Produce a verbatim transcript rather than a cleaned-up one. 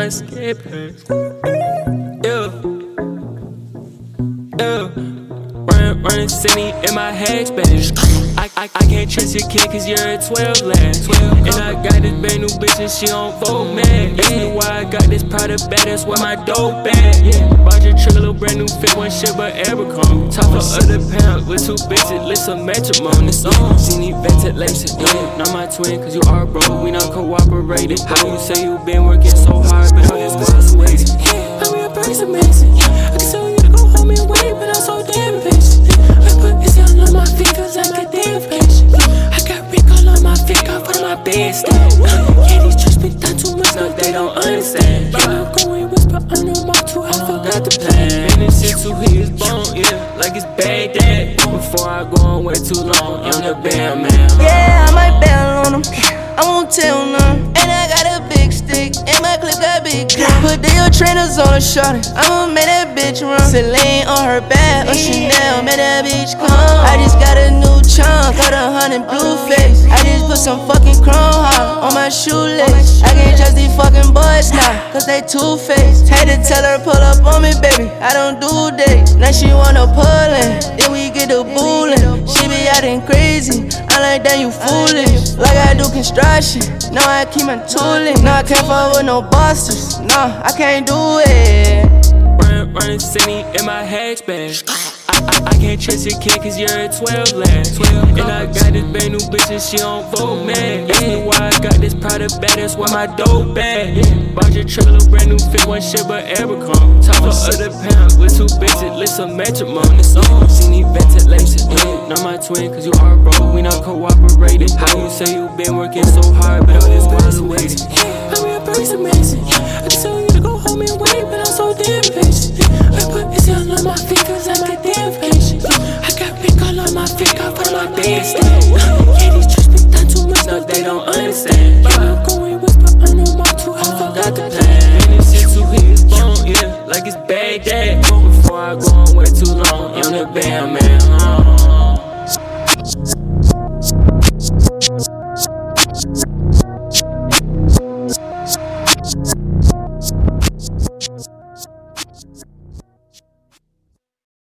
my skip. Yeah. Yeah. Run, running city in my hatchback. I, I, I can't trust your kid cause you're a twelve last. And I got this brand new bitch and she on vote, man. Ask me why I got this product bad, that's where my dope at. Yeah. Bought your trick, a little brand new fit, one shit but Abercrombie. Top of other pounds with two bitches, list of matrimony. Seen these ventilations, yeah. Not my twin cause you are bro, we not cooperated. How you say you been working so hard, but I'm just graduated. Yeah, buy me a price amazing. I can tell you to go home and wait, but I'm so damn patient. I put this all on my fingers like a damn patient. I got Rick all on my feet, got one of my bed stand. Yeah, these tricks been done too much, no, they don't understand. Yeah, I'm going whisper under my two, I forgot the plan. And this shit too heat is bone, yeah, like it's Baghdad. Before I go on way too long, I'm the band man. Yeah, I might bail on them, I won't tell none. And I got a big stick, and my clip got big gun. Put the trainers on a shorty, I'ma make that bitch run. Celine on her back, or Chanel, make that bitch come. I just got a new chunk, got a hundred blue face. I just put some fucking chrome heart on my shoelace. I can't trust these fucking boys now, cause they two-faced. Had to tell her pull up on me, baby, I don't do dates. Now she wanna pull in, then we get the bullin'. She be acting crazy, I like that you foolish. Like I do construction, no I keep my tooling. No I can't fuck with no busters, no I can't do it. Run, running city in my hatchback. I, I, I can't trust your kid cause you're a twelve last. And I got this brand new bitch and she on vote, man. Ask me why I got this product bad, that's where my dope at. Bought your trick, a little brand new fit, one shit but Abercrombie. Top of other pounds with two bitches, list of matrimony. Seen these ventilations, yeah. Not my twin cause you are bro, we not cooperated. How you say you been working so hard, but I'm just graduated. Yeah, buy me a price amazing. I can tell you to go home and wait, but I'm so damn patient. I put this all on my fingers like a damn patient. I got Rick all on my feet, got one of my bed stand. Yeah, these tricks been done too much, no they don't understand. Yeah, I'm going whisper under my two, I forgot the plan. And this shit too heat is bone, yeah, like it's Baghdad. Before I go on way too long, I'm the band man.